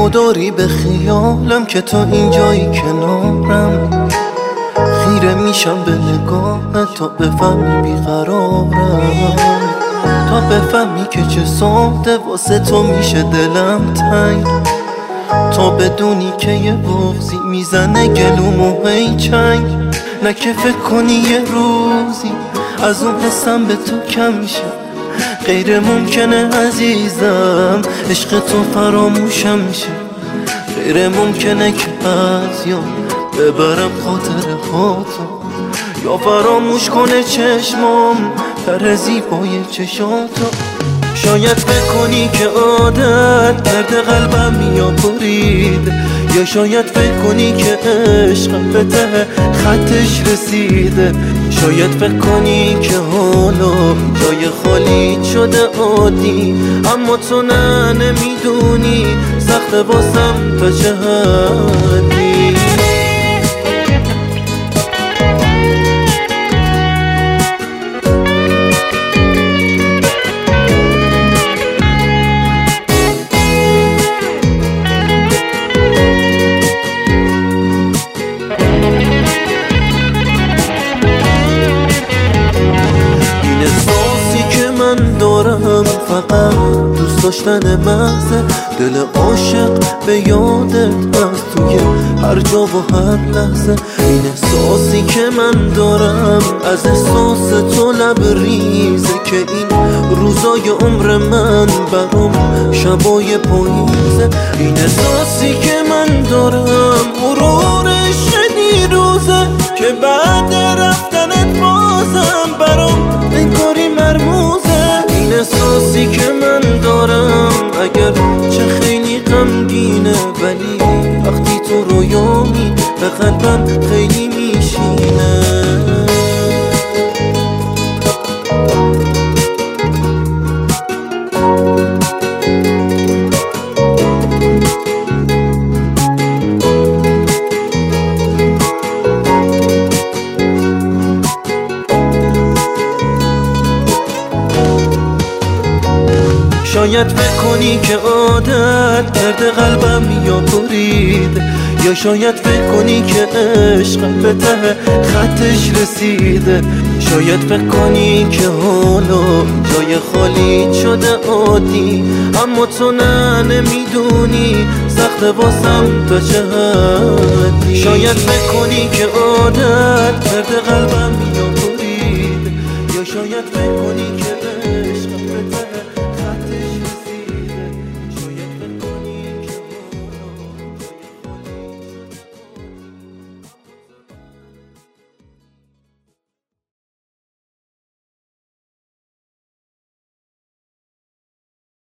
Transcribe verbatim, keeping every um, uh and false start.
داری به خیالم که تو اینجایی کنارم، خیره میشم به نگاه تا بفهمی بیقرارم، تا بفهمی که چه ساده واسه تو میشه دلم تنگ، تا بدونی که یه بغضی میزنه گلومو هی چنگ. نه که فکر کنی یه روزی از اون حسم به تو کم شه، غیر ممکنه عزیزم عشق تو فراموشم شه، غیر ممکنه که از یاد ببرم خاطر خاطر، یا فراموش کنه چشمام پر زیبای چشاتو. شاید فکر کنی که عادت کرده قلبم یا برید، یا شاید فکر کنی که عشقم به ته خطش رسیده، شاید فکر کنی که حالا جای خالی شده عادی، اما تو نه نمیدونی سخت واسم تا چه حدی. فقط دوست داشتن محض دل عاشق به یادت از توی هر جا و هر لحظه، این احساسی که من دارم از احساس تو لبریزه، که این روزای عمر من برام شبای پاییزه، این احساسی که من دارم غرورش دیروزه، که بعد رفتنت بازم برام انگاری مرموزه، این احساسی که من دارم اگر چه خیلی غمگینه، ولی وقتی تو رویامی به قلبم خیلی میشینه. شاید فکر کنی که عادت کرده قلبم یا برید، یا شاید فکر کنی که عشقم به ته خطش رسیده، شاید فکر کنی که حالا جای خالی شده عادی، اما تو نه نمیدونی سخت واسم تا چه حدی. شاید فکر کنی که عادت کرده قلبم یا برید، یا شاید فکر کنی که عشقم به ته